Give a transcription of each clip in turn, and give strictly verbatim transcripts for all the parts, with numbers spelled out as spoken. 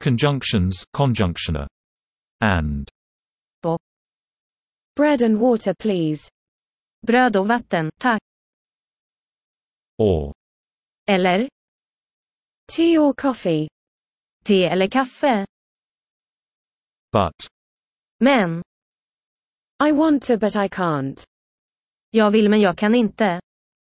Conjunctions, conjunctioner. And. Och. Bread and water please. Bröd och vatten, tack. Or. Eller. Tea or coffee. Te eller kaffe. But. Men. I want to but I can't. Jag vill men jag kan inte.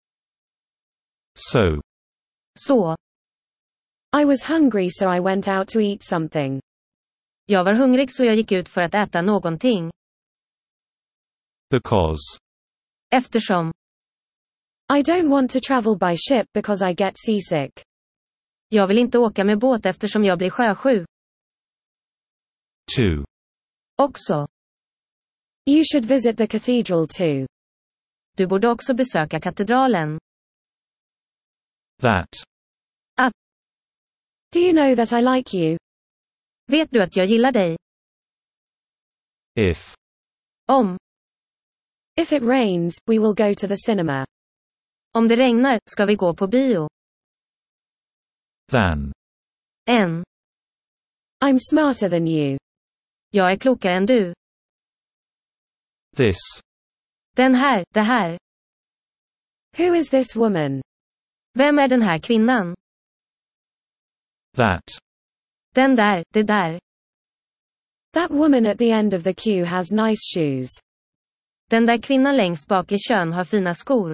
So. Så. I was hungry so I went out to eat something. Jag var hungrig så jag gick ut för att äta någonting. Because. Eftersom. I don't want to travel by ship because I get seasick. Jag vill inte åka med båt eftersom jag blir sjösjuk. To. Också. You should visit the cathedral too. Du borde också besöka katedralen. That. Att. Do you know that I like you? Vet du att jag gillar dig? If. Om. If it rains, we will go to the cinema. Om det regnar, ska vi gå på bio. Than. En. I'm smarter than you. Jag är klokare än du. This. Den här, det här. Who is this woman? Vem är den här kvinnan? That. Den där, det där. That woman at the end of the queue has nice shoes. Den där kvinnan längst bak i kön har fina skor.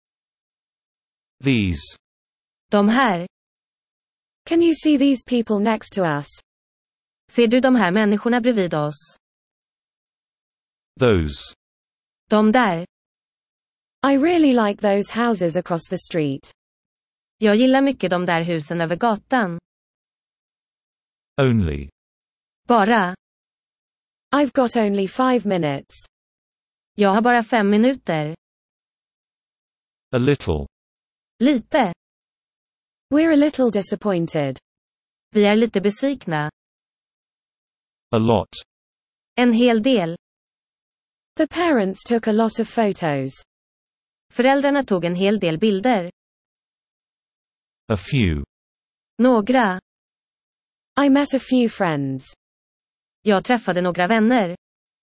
These. De här. Can you see these people next to us? Ser du de här människorna bredvid oss? Those. De där. I really like those houses across the street. Jag gillar mycket de där husen över gatan. Only. Bara. I've got only five minutes. Jag har bara fem minuter. A little. Lite. We're a little disappointed. Vi är lite besvikna. A lot. En hel del. The parents took a lot of photos. Föräldrarna tog en hel del bilder. A few. Några. I met a few friends. Jag träffade några vänner.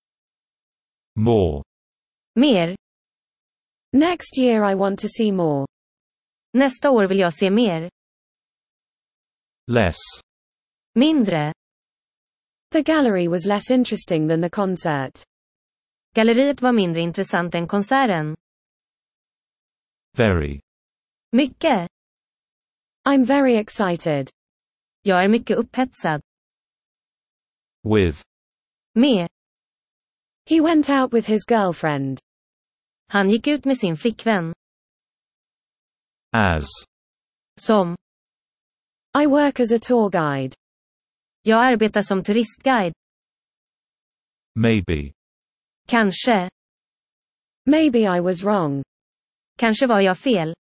More. Mer. Next year I want to see more. Nästa år vill jag se mer. Less. Mindre. The gallery was less interesting than the concert. Galleriet var mindre intressant än konserten. Very. Mycket. I'm very excited. Jag är mycket upphetsad. With. Med. He went out with his girlfriend. Han gick ut med sin flickvän. As. Som. I work as a tour guide. Jag arbetar som turistguide. Maybe. Kanske. Maybe I was wrong. Kanske var jag fel.